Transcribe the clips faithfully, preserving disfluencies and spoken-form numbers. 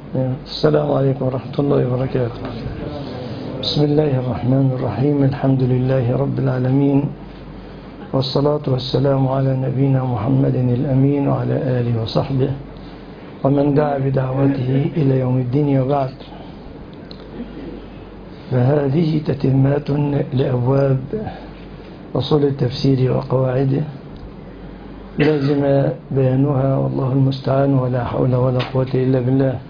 السلام عليكم ورحمة الله وبركاته. بسم الله الرحمن الرحيم. الحمد لله رب العالمين، والصلاة والسلام على نبينا محمد الأمين وعلى آله وصحبه ومن دعا بدعوته إلى يوم الدين، وبعد. فهذه تتمات لأبواب أصول التفسير وقواعده، لازم بيانها والله المستعان، ولا حول ولا قوة إلا بالله.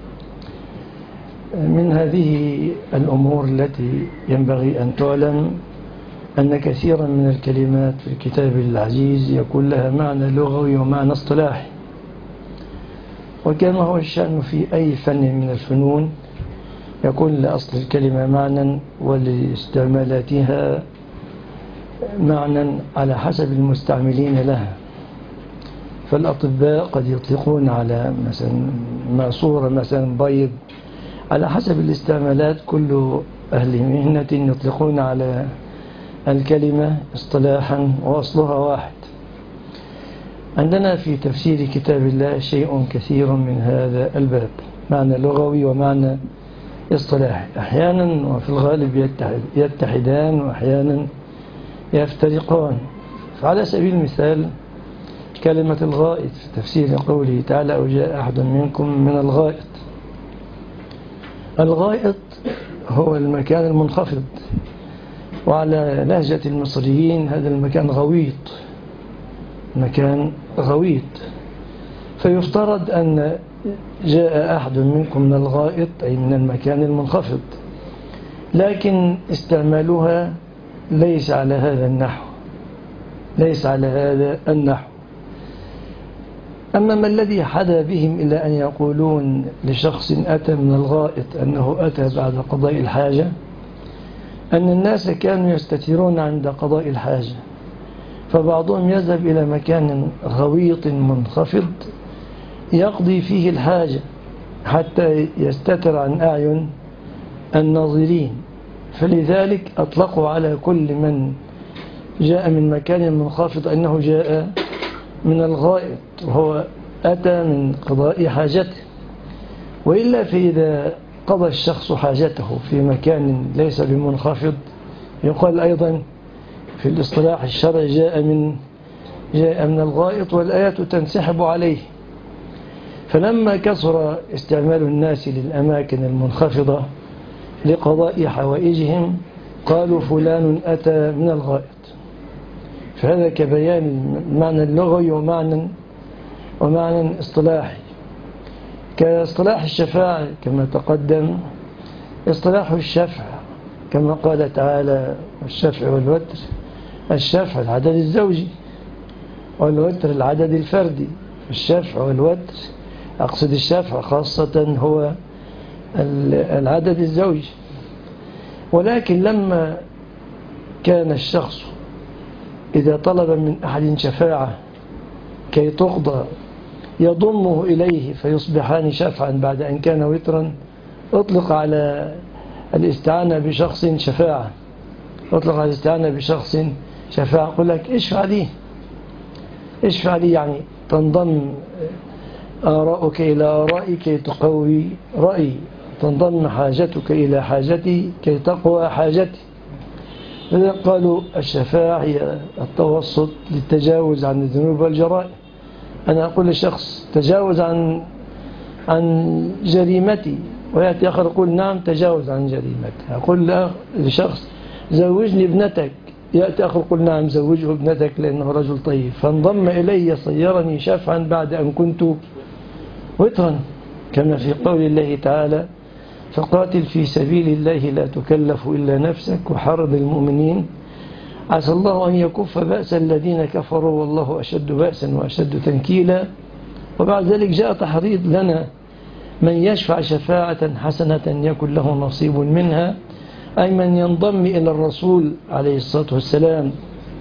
من هذه الأمور التي ينبغي أن تعلم أن كثيرا من الكلمات في الكتاب العزيز يكون لها معنى لغوي ومعنى اصطلاحي، وكما هو الشأن في أي فن من الفنون يكون لأصل الكلمة معنى ولاستعمالاتها معنى على حسب المستعملين لها. فالأطباء قد يطلقون على مثلا ماسورة مثلا بيض على حسب الاستعمالات. كل أهل مهنة يطلقون على الكلمة اصطلاحا وأصلها واحد. عندنا في تفسير كتاب الله شيء كثير من هذا الباب، معنى لغوي ومعنى اصطلاحي، أحيانا وفي الغالب يتحد يتحدان وأحيانا يفترقان. فعلى سبيل المثال كلمة الغائط في تفسير قوله تعالى: أو جاء أحد منكم من الغائط. الغائط هو المكان المنخفض، وعلى لهجة المصريين هذا المكان غويط، مكان غويط. فيفترض أن جاء أحد منكم من الغائط أي من المكان المنخفض، لكن استعمالها ليس على هذا النحو، ليس على هذا النحو. أما ما الذي حدا بهم إلى أن يقولون لشخص أتى من الغائط أنه أتى بعد قضاء الحاجة، أن الناس كانوا يستترون عند قضاء الحاجة، فبعضهم يذهب إلى مكان غويط منخفض يقضي فيه الحاجة حتى يستتر عن أعين الناظرين. فلذلك أطلقوا على كل من جاء من مكان منخفض أنه جاء من الغائط، وهو أتى من قضاء حاجته. وإلا فإذا قضى الشخص حاجته في مكان ليس بمنخفض يقال أيضا في الاصطلاح الشرعي جاء من جاء من الغائط، والآيات تنسحب عليه. فلما كثر استعمال الناس للأماكن المنخفضة لقضاء حوائجهم قالوا فلان أتى من الغائط. فهذا كبيان المعنى اللغوي ومعنى ومعنى اصطلاحي. كاصطلاح الشفاعة كما تقدم، اصطلاح الشفع كما قال تعالى: الشفع والوتر. الشفع العدد الزوجي، والوتر العدد الفردي. الشفع والوتر أقصد الشفع خاصة هو العدد الزوجي. ولكن لما كان الشخص إذا طلب من أحد شفاعة كي تقضى يضمه إليه فيصبحان شفعا بعد أن كان وترا، أطلق على الاستعانة بشخص شفاعة، أطلق على الاستعانة بشخص شفاعة. أقول لك اشفع لي، اشفع لي يعني تنضم آراؤك إلى آرائي كي تقوي رأيي، تنضم حاجتك إلى حاجتي كي تقوى حاجتي. لذلك قالوا الشفاعة هي التوسط للتجاوز عن الذنوب والجرائم. أنا أقول لشخص تجاوز عن عن جريمتي، ويأتي آخر يقول نعم تجاوز عن جريمتي. أقول لشخص زوجني ابنتك، يأتي آخر يقول نعم زوجه ابنتك لأنه رجل طيب. فانضم إلي صيرني شفعا بعد أن كنت وترا، كما في قول الله تعالى: فقاتل في سبيل الله لا تكلف إلا نفسك وحرض المؤمنين عسى الله أن يكف بأس الذين كفروا والله أشد بأسا وأشد تنكيلا. وبعد ذلك جاء تحريض لنا: من يشفع شفاعة حسنة يكن له نصيب منها، أي من ينضم إلى الرسول عليه الصلاة والسلام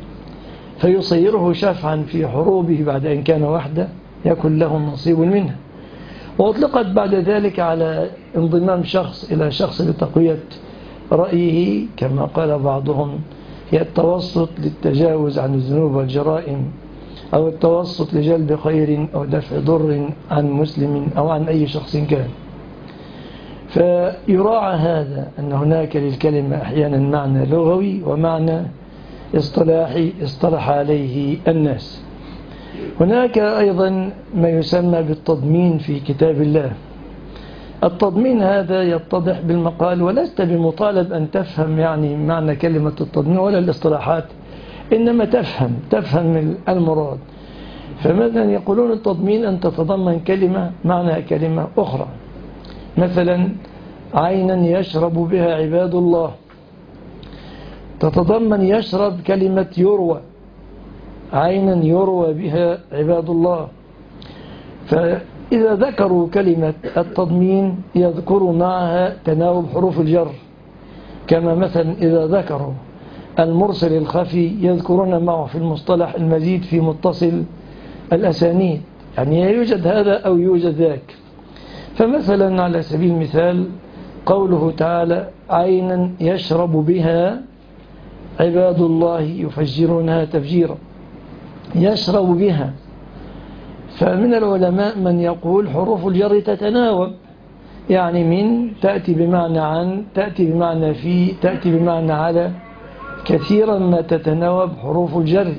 فيصيره شفعا في حروبه بعد أن كان وحده يكن له نصيب منها. وأطلقت بعد ذلك على انضمام شخص إلى شخص لتقوية رأيه، كما قال بعضهم هي التوسط للتجاوز عن الذنوب والجرائم، أو التوسط لجلب خير أو دفع ضر عن مسلم أو عن أي شخص كان. فيراعى هذا أن هناك للكلمة أحيانا معنى لغوي ومعنى اصطلاحي اصطلح عليه الناس. هناك أيضا ما يسمى بالتضمين في كتاب الله. التضمين هذا يتضح بالمقال، ولست بمطالب أن تفهم يعني معنى كلمة التضمين ولا الاصطلاحات، إنما تفهم تفهم المراد. فمثلا يقولون التضمين أن تتضمن كلمة معنى كلمة أخرى. مثلا عينا يشرب بها عباد الله تتضمن يشرب كلمة يروى، عينا يروى بها عباد الله. فإذا ذكروا كلمة التضمين يذكروا معها تناوب حروف الجر، كما مثلا إذا ذكروا المرسل الخفي يذكرون معه في المصطلح المزيد في متصل الأسانيد، يعني يوجد هذا أو يوجد ذاك. فمثلا على سبيل المثال قوله تعالى عينا يشرب بها عباد الله يفجرونها تفجيرا، يشرب بها. فمن العلماء من يقول حروف الجر تتناوب، يعني من تأتي بمعنى عن، تأتي بمعنى في، تأتي بمعنى على، كثيرا ما تتناوب حروف الجر.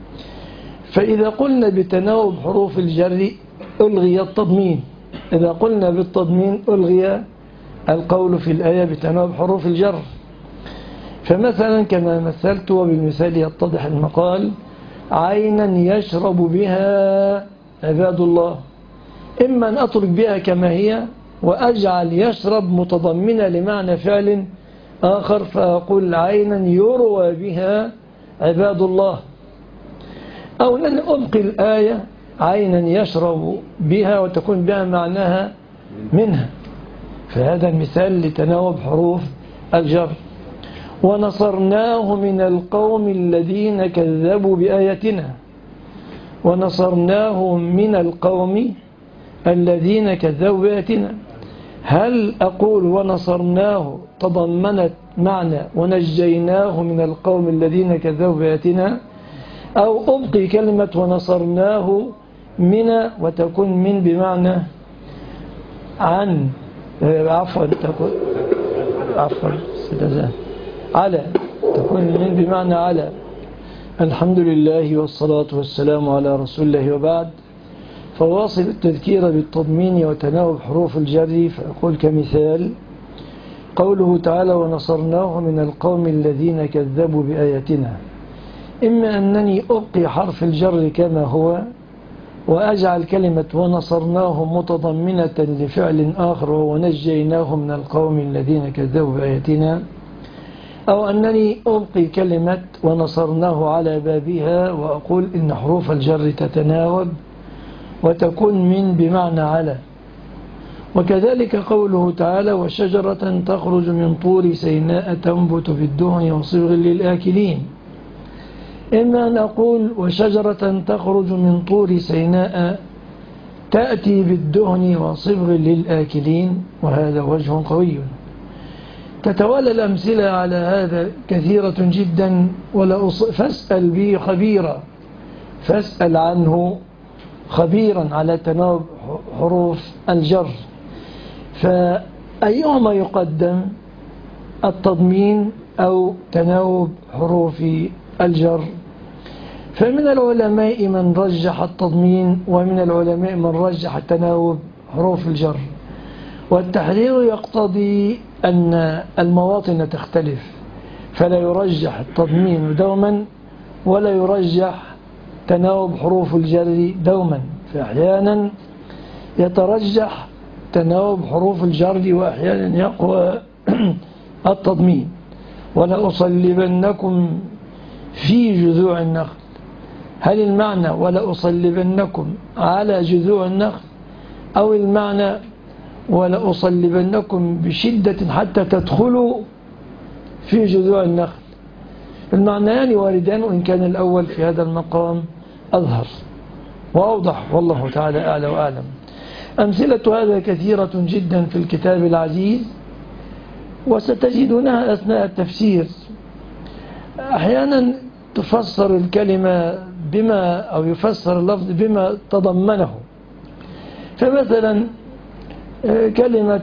فإذا قلنا بتناوب حروف الجر ألغي التضمين، إذا قلنا بالتضمين ألغي القول في الآية بتناوب حروف الجر. فمثلا كما مثلت وبالمثال يتضح المقال عينا يشرب بها عباد الله، إما أن أترك بها كما هي وأجعل يشرب متضمنة لمعنى فعل آخر، فأقول عينا يروى بها عباد الله، أو أن أبقي الآية عينا يشرب بها وتكون بها معناها منها. فهذا المثال لتناوب حروف الجر. ونصرناه من القوم الذين كذبوا بآياتنا، ونصرناه من القوم الذين كذبوا بآياتنا. هل أقول ونصرناه تضمنت معنى ونجيناه من القوم الذين كذبوا بآياتنا، أو أبقي كلمة ونصرناه من وتكون من بمعنى عن، عفوا تكون عفوا على، تكون من بمعنى على. الحمد لله والصلاة والسلام على رسول الله، وبعد. فواصل التذكير بالتضمين وتناوب حروف الجر، فأقول كمثال قوله تعالى ونصرناه من القوم الذين كذبوا بآياتنا. إما أنني أبقي حرف الجر كما هو وأجعل كلمة ونصرناه متضمنة لفعل آخر ونجيناه من القوم الذين كذبوا بآياتنا، أو أنني أبقي كلمة ونصرناه على بابها وأقول إن حروف الجر تتناوب وتكون من بمعنى على. وكذلك قوله تعالى وشجرة تخرج من طور سيناء تنبت بالدهن وصبغ للآكلين. إما أن أقول وشجرة تخرج من طور سيناء تأتي بالدهن وصبغ للآكلين، وهذا وجه قوي. تتوالى الأمثلة على هذا كثيرة جدا، ولا فاسأل به خبيرا، فاسأل عنه خبيرا على تناوب حروف الجر. فأيهما يقدم، التضمين أو تناوب حروف الجر؟ فمن العلماء من رجح التضمين، ومن العلماء من رجح تناوب حروف الجر. والتحرير يقتضي أن المواطن تختلف، فلا يرجح التضمين دوما ولا يرجح تناوب حروف الجر دوما. فأحيانا يترجح تناوب حروف الجر وأحيانا يقوى التضمين. ولأصلبنكم في جذوع النخل، هل المعنى ولأصلبنكم على جذوع النخل، أو المعنى ولأصلبنكم بشدة حتى تدخلوا في جذوع النخل؟ المعنيان واردان، وإن كان الأول في هذا المقام أظهر وأوضح، والله تعالى أعلى وأعلم. أمثلة هذا كثيرة جدا في الكتاب العزيز، وستجدونها أثناء التفسير. أحيانا تفسر الكلمة بما أو يفسر اللفظ بما تضمنه. فمثلا كلمة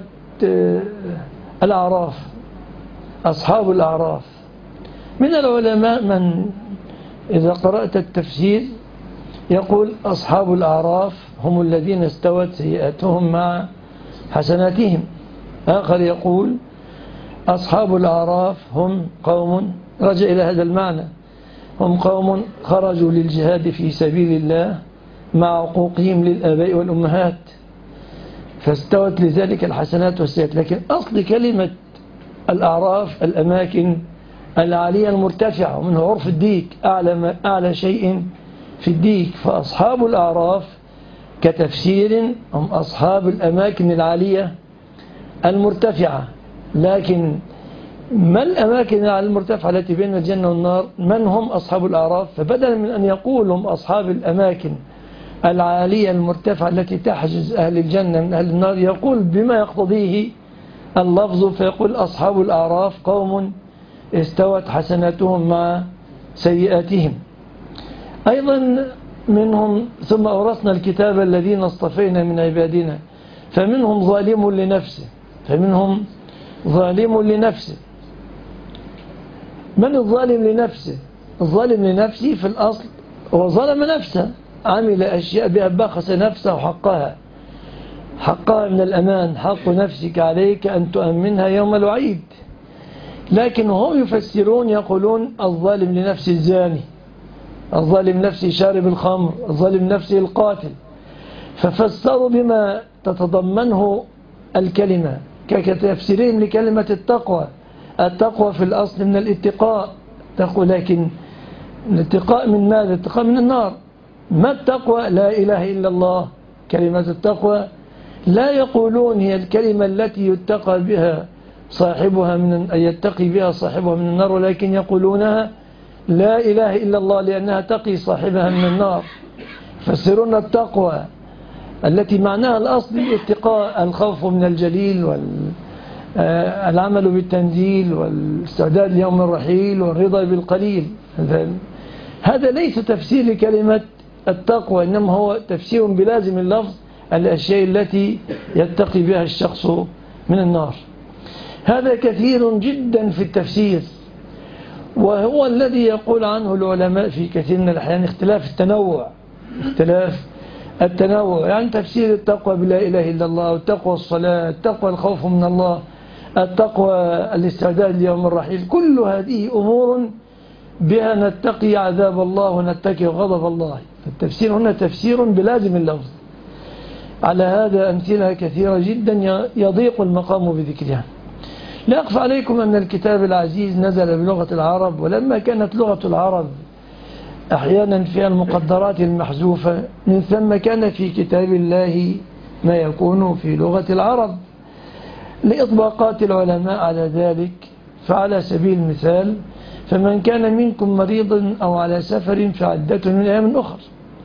الأعراف، أصحاب الأعراف. من العلماء من إذا قرأت التفسير يقول أصحاب الأعراف هم الذين استوت سيئاتهم مع حسناتهم. آخر يقول أصحاب الأعراف هم قوم، رجع إلى هذا المعنى، هم قوم خرجوا للجهاد في سبيل الله مع عقوقهم للآباء والأمهات فاستوت لذلك الحسنات والسيئات. لكن أصل كلمة الأعراف الأماكن العالية المرتفعة، ومنه عرف الديك أعلى, أعلى شيء في الديك. فأصحاب الأعراف كتفسير هم أصحاب الأماكن العالية المرتفعة. لكن ما الأماكن المرتفعة التي بين الجنة والنار؟ من هم أصحاب الأعراف؟ فبدلا من أن يقول هم أصحاب الأماكن العالية المرتفعة التي تحجز أهل الجنة من أهل النار، يقول بما يقتضيه اللفظ، فيقول أصحاب الأعراف قوم استوت حسناتهم مع سيئاتهم. أيضا منهم ثم أورثنا الكتاب الذين اصطفينا من عبادنا فمنهم ظالم لنفسه فمنهم ظالم لنفسه. من الظالم لنفسه؟ الظالم لنفسه في الأصل هو ظلم نفسه، عمل أشياء بها بخس نفسه وحقها حقها من الأمان، حق نفسك عليك أن تؤمنها يوم الوعيد. لكن هم يفسرون يقولون الظالم لنفسه الزاني، الظالم نفسه شارب الخمر، الظالم نفسه القاتل، ففسروا بما تتضمنه الكلمة كتفسيرهم لكلمة التقوى. التقوى في الأصل من الاتقاء، تقوى، لكن الاتقاء من ماذا؟ الاتقاء من النار. ما التقوى؟ لا إله إلا الله. كلمة التقوى لا يقولون هي الكلمة التي يتقى بها صاحبها من أن يتقي بها صاحبها من النار، ولكن يقولونها لا إله إلا الله لأنها تقي صاحبها من النار. فسرون التقوى التي معناها الأصلي الاتقاء، الخوف من الجليل والعمل بالتنزيل والاستعداد ليوم الرحيل والرضا بالقليل. هذا ليس تفسير لكلمة التقوى، إنما هو تفسير بلازم اللفظ الأشياء التي يتقي بها الشخص من النار. هذا كثير جدا في التفسير، وهو الذي يقول عنه العلماء في كثير من الأحيان اختلاف التنوع اختلاف التنوع يعني تفسير التقوى بلا إله إلا الله، التقوى الصلاة، التقوى الخوف من الله، التقوى الاستعداد ليوم الرحيل. كل هذه أمور بها نتقي عذاب الله ونتقي غضب الله. التفسير هنا تفسير بلازم اللفظ. على هذا أمثلة كثيرة جدا يضيق المقام بذكرها. لا أخفى عليكم أن الكتاب العزيز نزل بلغة العرب، ولما كانت لغة العرب أحيانا فيها المقدرات المحذوفة، من ثم كان في كتاب الله ما يكون في لغة العرب لإطباقات العلماء على ذلك. فعلى سبيل المثال فمن كان منكم مريضا أو على سفر فعدة من أيام أخر،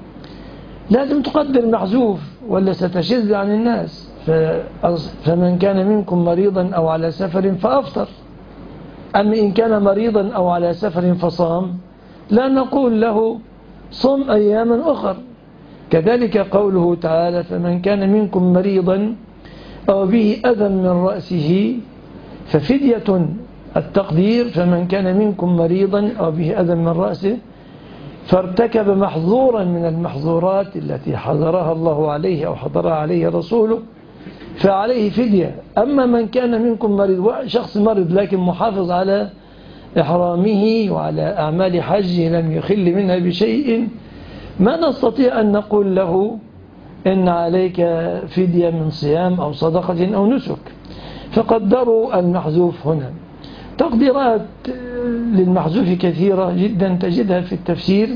لازم تقدر محذوف ولا ستشذ عن الناس. فمن كان منكم مريضا أو على سفر فأفطر. أما إن كان مريضا أو على سفر فصام لا نقول له صم أياما أخر. كذلك قوله تعالى فمن كان منكم مريضا أو به أذى من رأسه ففدية. التقدير فمن كان منكم مريضا أو به أذى من رأسه فارتكب محظورا من المحظورات التي حضرها الله عليه أو حضرها عليه رسوله فعليه فدية. أما من كان منكم مريض، شخص مرض لكن محافظ على إحرامه وعلى أعمال حجه لم يخل منها بشيء، ما نستطيع أن نقول له إن عليك فدية من صيام أو صدقة أو نسك. فقدروا المحذوف هنا. تقديرات للمحذوف كثيرة جدا تجدها في التفسير،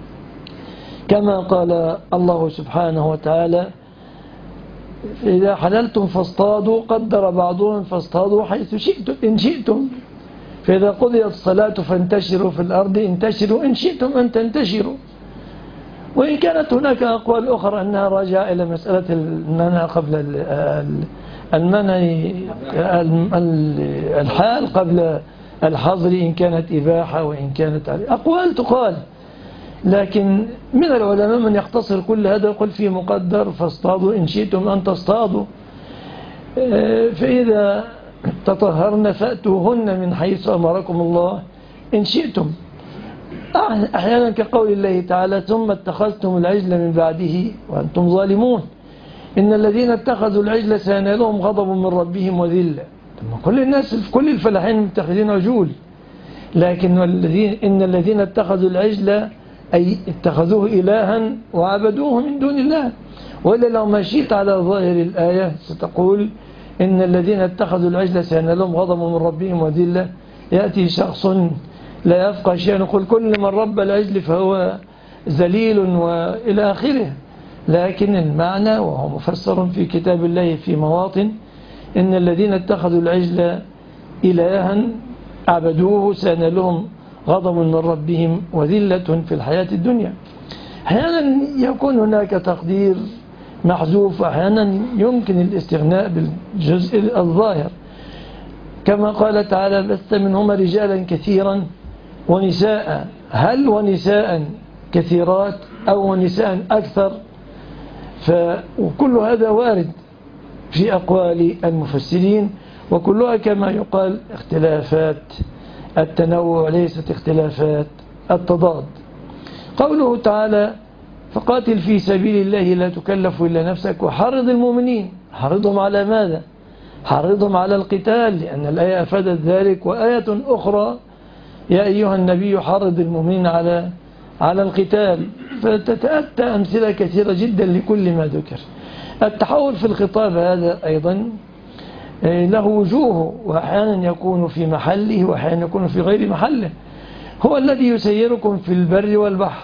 كما قال الله سبحانه وتعالى إذا حللتم فاصطادوا، قدر بعضهم فاصطادوا حيث شئتم إن شئتم، فإذا قضيت الصلاة فانتشروا في الأرض انتشروا إن شئتم أن تنتشروا. وإن كانت هناك أقوال أخرى أنها راجعة إلى مسألة المنع قبل المنع الحال قبل الحظر إن كانت إباحة وإن كانت أقوال تقال. لكن من العلماء من يختصر كل هذا يقول فيه مقدر فاصطادوا إن شئتم أن تصطادوا. فإذا تطهرن فأتوهن من حيث أمركم الله إن شئتم. أحيانا كقول الله تعالى ثم اتخذتم العجل من بعده وأنتم ظالمون إن الذين اتخذوا العجل سينالهم غضب من ربهم وذلة. كل الناس في كل الفلاحين متخذين عجول، لكن الذين إن الذين اتخذوا العجل أي اتخذوه إلها وعبدوه من دون الله. وإلا لو مشيت على ظاهر الآية ستقول إن الذين اتخذوا العجل سينالهم غضب من ربهم وذلة. يأتي شخص لا يفقه شيئا يقول كل من رب العجل فهو ذليل وإلى آخره. لكن المعنى وهو مفسر في كتاب الله في مواطن إن الذين اتخذوا العجل إلها عبدوه سينالهم غضب من ربهم وذلة في الحياة الدنيا. أحيانا يكون هناك تقدير محذوف، أحيانا يمكن الاستغناء بالجزء الظاهر كما قال تعالى بث منهما رجالا كثيرا ونساء. هل ونساء كثيرات أو ونساء أكثر؟ فكل هذا وارد في أقوال المفسرين، وكلها كما يقال اختلافات التنوع ليست اختلافات التضاد. قوله تعالى فقاتل في سبيل الله لا تكلف إلا نفسك وحرض المؤمنين. حرضهم على ماذا؟ حرضهم على القتال، لأن الآية أفادت ذلك. وآية أخرى يا أيها النبي حرض المؤمنين على على القتال. فتتأتى أمثلة كثيرة جدا لكل ما ذكر. التحول في الخطاب هذا أيضا له وجوه، وأحيانا يكون في محله وأحيانا يكون في غير محله. هو الذي يسيركم في البر والبحر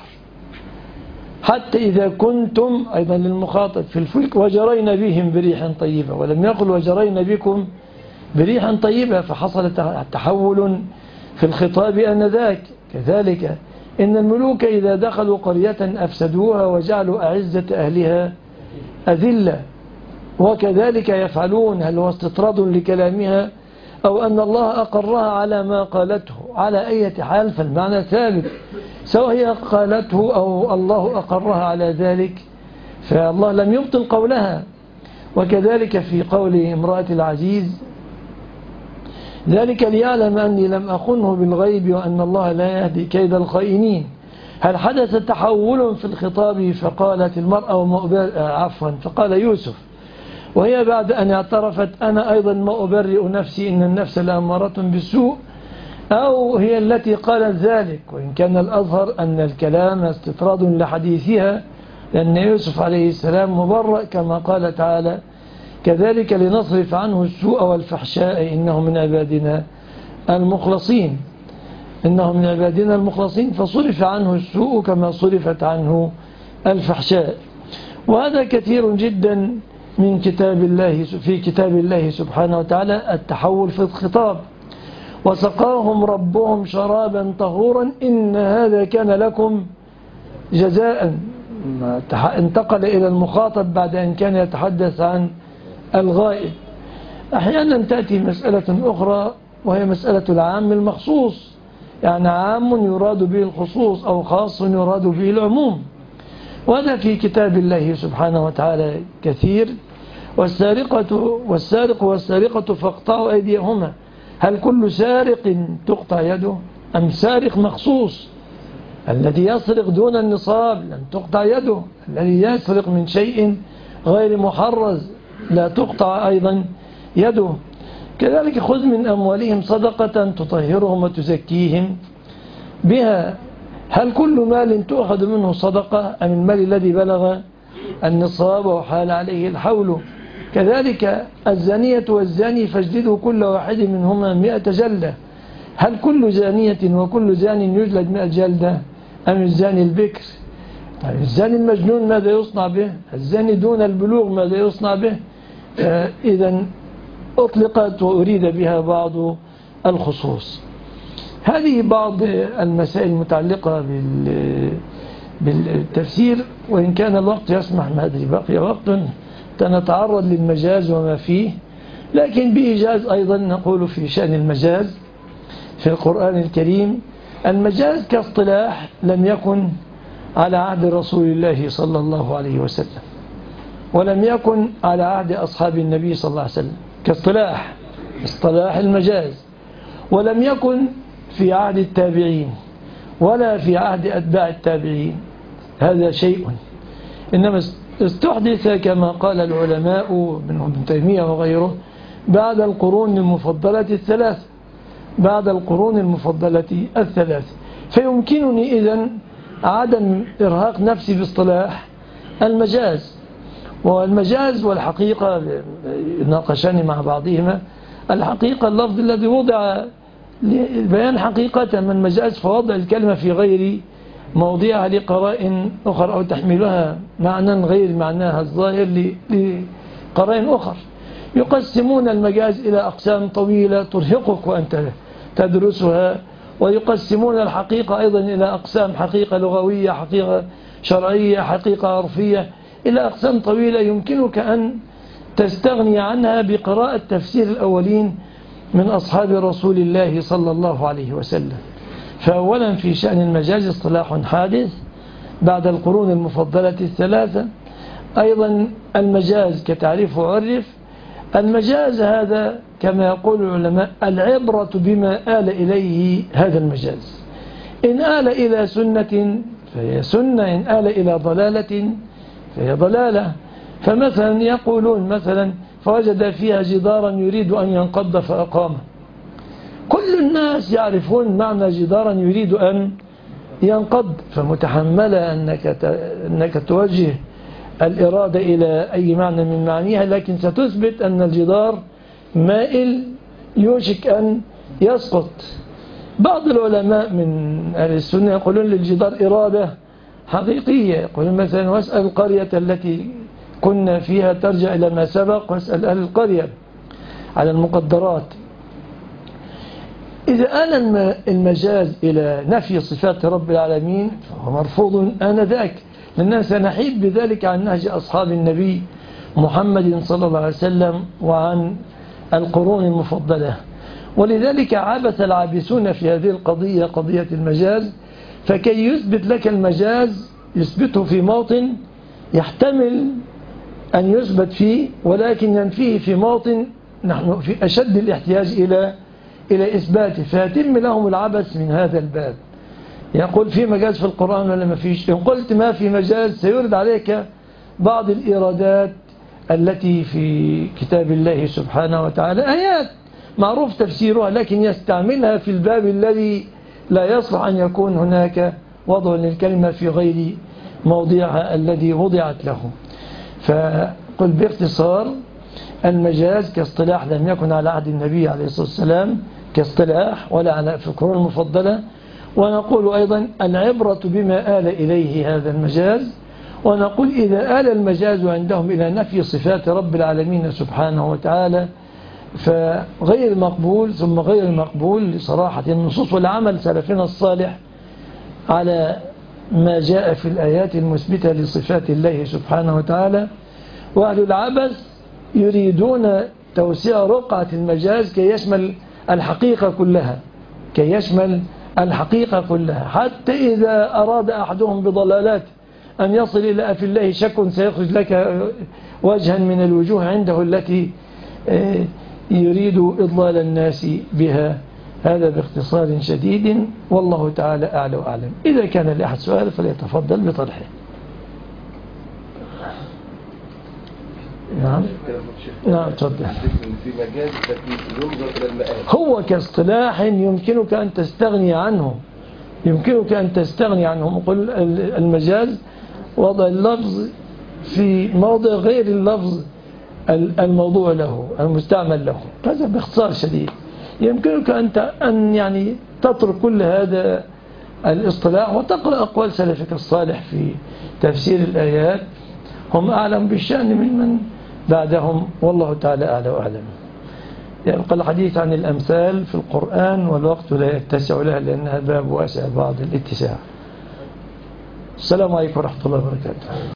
حتى إذا كنتم أيضا للمخاطب في الفلك وجرين بهم بريح طيبة، ولم يقل وجرين بكم بريح طيبة، فحصل تحول في الخطاب أنذاك. كذلك إن الملوك إذا دخلوا قرية أفسدوها وجعلوا أعزة أهلها أذلة، وكذلك يفعلون. هل هو استطراد لكلامها أو أن الله أقرها على ما قالته؟ على أي حال فالمعنى ثابت، سواء هي قالته أو الله أقرها على ذلك، فالله لم يبطل قولها. وكذلك في قول امرأة العزيز ذلك ليعلم أني لم أخنه بالغيب وأن الله لا يهدي كيد الخائنين. هل حدث تحول في الخطاب فقالت المرأة وما عفوا فقال يوسف وهي بعد أن اعترفت أنا أيضا ما أبرئ نفسي إن النفس لأمارة بالسوء، أو هي التي قالت ذلك؟ وإن كان الأظهر أن الكلام استطراد لحديثها، لأن يوسف عليه السلام مبرئ كما قال تعالى كذلك لنصرف عنه السوء والفحشاء إنه من عبادنا المخلصين. إنه من عبادنا المخلصين فصرف عنه السوء كما صرفت عنه الفحشاء. وهذا كثير جدا من كتاب الله في كتاب الله سبحانه وتعالى التحول في الخطاب. وسقاهم ربهم شرابا طهورا إن هذا كان لكم جزاء. انتقل إلى المخاطب بعد أن كان يتحدث عن الغائب. أحيانا تأتي مسألة أخرى وهي مسألة العام المخصوص، يعني عام يراد به الخصوص أو خاص يراد به العموم، وهذا في كتاب الله سبحانه وتعالى كثير. والسارقة والسارق والسارقة فاقطعوا أيديهما. هل كل سارق تقطع يده أم سارق مخصوص؟ الذي يسرق دون النصاب لن تقطع يده، الذي يسرق من شيء غير محرز لا تقطع أيضا يده. كذلك خذ من أموالهم صدقة تطهرهم وتزكيهم بها. هل كل مال تؤخذ منه صدقة أم المال الذي بلغ النصاب وحال عليه الحول؟ كذلك الزانية والزاني فاجلدوا كل واحد منهما مئة جلدة. هل كل زانية وكل زان يجلد مئة جلدة أم الزاني البكر؟ طيب الزاني المجنون ماذا يصنع به؟ الزاني دون البلوغ ماذا يصنع به؟ إذا أطلقت وأريد بها بعض الخصوص. هذه بعض المسائل المتعلقة بالتفسير، وإن كان الوقت يسمح ما أدري بقي وقت نتعرض للمجاز وما فيه، لكن بإيجاز أيضا نقول في شأن المجاز في القرآن الكريم. المجاز كاصطلاح لم يكن على عهد رسول الله صلى الله عليه وسلم، ولم يكن على عهد أصحاب النبي صلى الله عليه وسلم، كاصطلاح اصطلاح المجاز، ولم يكن في عهد التابعين ولا في عهد أتباع التابعين هذا شيء، إنما استحدث كما قال العلماء من ابن تيمية وغيره بعد القرون المفضلة الثلاث بعد القرون المفضلة الثلاث فيمكنني إذن عدم إرهاق نفسي باصطلاح المجاز. والمجاز والحقيقة ناقشان مع بعضهما. الحقيقة اللفظ الذي وضع لبيان حقيقة من المجاز، فوضع الكلمة في غير موضعها لقرائن أخرى أو تحملها معنى غير معناها الظاهر لقرائن أخرى. يقسمون المجاز إلى أقسام طويلة ترهقك وأنت تدرسها، ويقسمون الحقيقة أيضا إلى أقسام: حقيقة لغوية، حقيقة شرعية، حقيقة عرفية، إلى أقسام طويلة يمكنك أن تستغني عنها بقراءة تفسير الأولين من أصحاب رسول الله صلى الله عليه وسلم. فأولا في شأن المجاز اصطلاح حادث بعد القرون المفضلة الثلاثة. أيضا المجاز كتعريف عرف: المجاز هذا كما يقول العلماء العبرة بما آل إليه هذا المجاز. إن آل إلى سنة فهي سنة، إن آل إلى ضلالة فهي ضلالة. فمثلا يقولون مثلا: فوجد فيها جدارا يريد أن ينقض فأقامه. كل الناس يعرفون معنى جدارا يريد أن ينقض، فمتحملة أنك أنك توجه الإرادة إلى أي معنى من معانيها، لكن ستثبت أن الجدار مائل يوشك أن يسقط. بعض العلماء من أهل السنة يقولون للجدار إرادة حقيقية، يقولون مثلا: واسأل القرية التي كنا فيها ترجع إلى ما سبق، واسأل أهل القرية على المقدرات. إذا آل المجاز إلى نفي صفات رب العالمين فهو مرفوض آنذاك، لأننا سنحيد بذلك عن نهج أصحاب النبي محمد صلى الله عليه وسلم وعن القرون المفضلة. ولذلك عبث العابثون في هذه القضية، قضية المجاز، فكي يثبت لك المجاز يثبته في موطن يحتمل أن يثبت فيه، ولكن ينفيه في موطن نحن في أشد الاحتياج إلى إلى إثباته، فيتم لهم العبث من هذا الباب. يقول: في مجاز في القرآن ولا ما فيش؟ إن قلت ما في مجاز سيرد عليك بعض الإيرادات التي في كتاب الله سبحانه وتعالى، آيات معروف تفسيرها، لكن يستعملها في الباب الذي لا يصلح أن يكون هناك وضع للكلمة في غير موضعها الذي وضعت له. فقل باختصار: المجاز كاصطلاح لم يكن على عهد النبي عليه الصلاة والسلام كاصطلاح ولا على في القرون المفضلة. ونقول أيضا العبرة بما آل إليه هذا المجاز. ونقول إذا آل المجاز عندهم إلى نفي صفات رب العالمين سبحانه وتعالى فغير مقبول ثم غير مقبول لصراحة النصوص والعمل سلفنا الصالح على ما جاء في الآيات المثبتة لصفات الله سبحانه وتعالى. وأهل العبث يريدون توسيع رقعة المجاز كي يشمل الحقيقة كلها كي يشمل الحقيقة كلها حتى إذا أراد أحدهم بضلالات أن يصل إلى أفي الله شك سيخرج لك وجها من الوجوه عنده التي يريد إضلال الناس بها. هذا باختصار شديد، والله تعالى أعلى وأعلم. إذا كان لأحد سؤال فليتفضل بطرحه. نعم نعم تفضل. هو كاصطلاح يمكنك أن تستغني عنه يمكنك أن تستغني عنه. قل المجاز وضع اللفظ في موضع غير اللفظ الموضوع له المستعمل له. هذا باختصار شديد. يمكنك أن أن يعني تترك كل هذا الاصطلاح وتقرأ أقوال سلفك الصالح في تفسير الآيات، هم أعلم بالشأن ممن بعدهم، والله تعالى أعلى وأعلم. يبقى الحديث عن الأمثال في القرآن والوقت لا يتسع لها لأنها باب واسع بعض الاتساع. السلام عليكم ورحمة الله وبركاته.